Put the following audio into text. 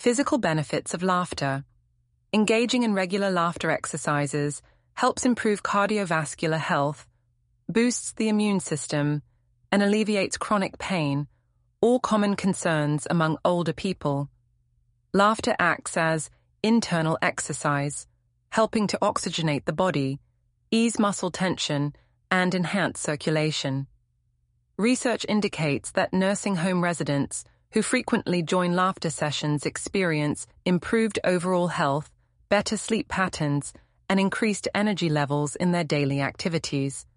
Physical benefits of laughter. Engaging in regular laughter exercises helps improve cardiovascular health, boosts the immune system, and alleviates chronic pain, all common concerns among older people. Laughter acts as internal exercise, helping to oxygenate the body, ease muscle tension, and enhance circulation. Research indicates that nursing home residents who frequently join laughter sessions experience improved overall health, better sleep patterns, and increased energy levels in their daily activities.